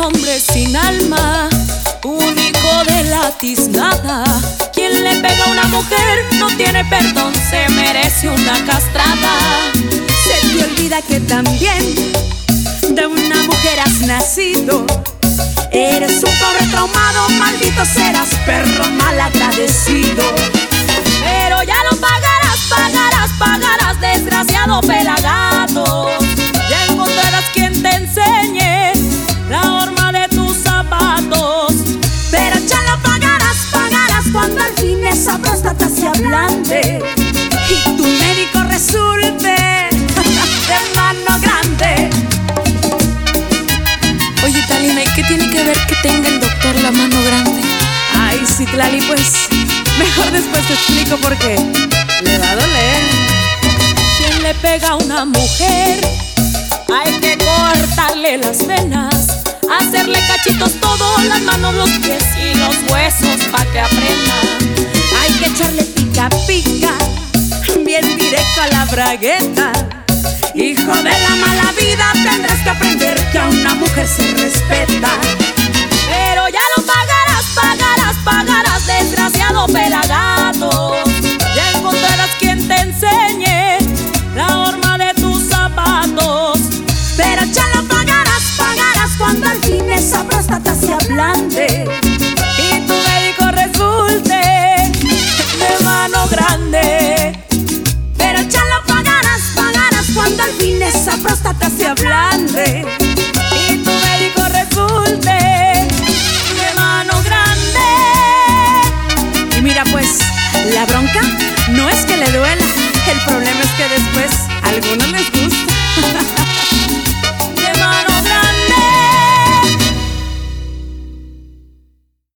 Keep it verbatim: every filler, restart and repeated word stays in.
hombre sin alma, único de la tiznada. Quien le pega a una mujer no tiene perdón, se merece una castrada. Se te olvida que también de una mujer has nacido. Eres un pobre traumado, maldito serás, perro malagradecido. Pero ya lo pagarás, pagarás, pagarás, desgraciado pelagato. Ya encontrarás quien te enseñe la horma de tus zapatos. Pero ya lo pagarás, pagarás cuando al fin esa próstata se ablande y tu médico resulte de mano grande. Oye, Talina, ¿y qué tiene que ver que tenga el doctor la mano grande? Ay, sí, Tlali, pues mejor después te explico por qué. Le va a doler. Quien le pega a una mujer hay que cortarle las venas, hacerle cachitos todos, las manos, los pies y los huesos pa' que aprenda. Hay que echarle pica pica, bien directo a la bragueta. Hijo de la mala vida, tendrás que aprender que a una mujer se respeta. Pero ya lo pagarás, pagarás, pagarás, desgraciado pelagato. Ya encontrarás quien te enseñe la horma de tus zapatos. Pero ya lo pagarás, pagarás cuando al fin esa próstata se ablande y tu médico resulte de mano grande. Pero ya lo pagarás, pagarás cuando al fin esa próstata se ablande y tu médico resulte de mano grande. Y mira pues, la bronca no es que le duela, el problema es que después a algunos les gusta.